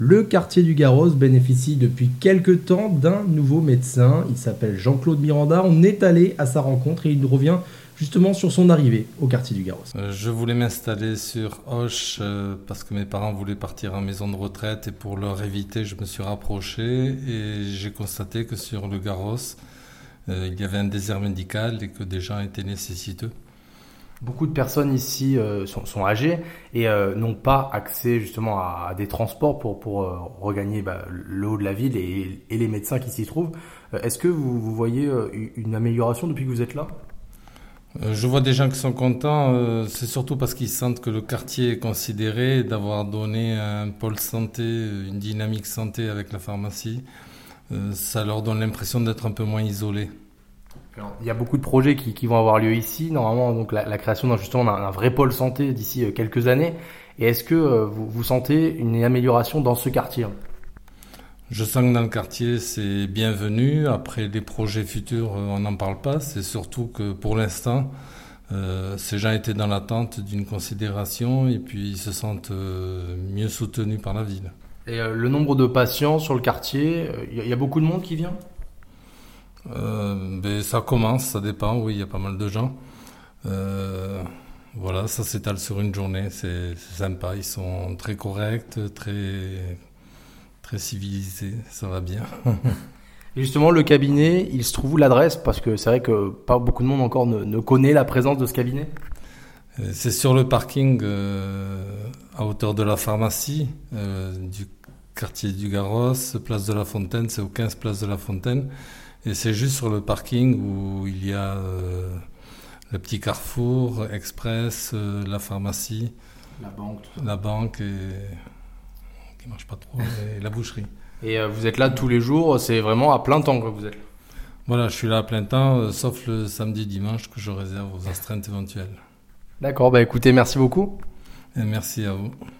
Le quartier du Garros bénéficie depuis quelques temps d'un nouveau médecin. Il s'appelle Jean-Claude Miranda. On est allé à sa rencontre et il nous revient justement sur son arrivée au quartier du Garros. Je voulais m'installer sur Auch parce que mes parents voulaient partir en maison de retraite et pour leur éviter, je me suis rapproché et j'ai constaté que sur le Garros, il y avait un désert médical et que des gens étaient nécessiteux. Beaucoup de personnes ici sont âgées et n'ont pas accès justement à des transports pour regagner le haut de la ville et les médecins qui s'y trouvent. Est-ce que vous voyez une amélioration depuis que vous êtes là ? Je vois des gens qui sont contents, c'est surtout parce qu'ils sentent que le quartier est considéré, d'avoir donné un pôle santé, une dynamique santé avec la pharmacie. Ça leur donne l'impression d'être un peu moins isolés. Alors, il y a beaucoup de projets qui vont avoir lieu ici. Normalement, donc la création d'un vrai pôle santé d'ici quelques années. Et est-ce que vous sentez une amélioration dans ce quartier ? Je sens que dans le quartier, c'est bienvenu. Après, les projets futurs, on n'en parle pas. C'est surtout que pour l'instant, ces gens étaient dans l'attente d'une considération et puis ils se sentent mieux soutenus par la ville. Et le nombre de patients sur le quartier, il y a beaucoup de monde qui vient ? Ça commence, ça dépend, oui, il y a pas mal de gens. Voilà, ça s'étale sur une journée, c'est sympa, ils sont très corrects, très civilisés, ça va bien. Et justement, le cabinet, il se trouve où l'adresse ? Parce que c'est vrai que pas beaucoup de monde encore ne connaît la présence de ce cabinet. C'est sur le parking à hauteur de la pharmacie du quartier du Garros, place de la Fontaine, c'est au 15 place de la Fontaine. Et c'est juste sur le parking où il y a le petit carrefour, Express, la pharmacie, la banque qui marche pas trop, et la boucherie. Et vous êtes là tous les jours, c'est vraiment à plein temps que vous êtes là. Voilà, je suis là à plein temps, sauf le samedi, dimanche que je réserve aux astreintes éventuelles. D'accord, écoutez, merci beaucoup. Et merci à vous.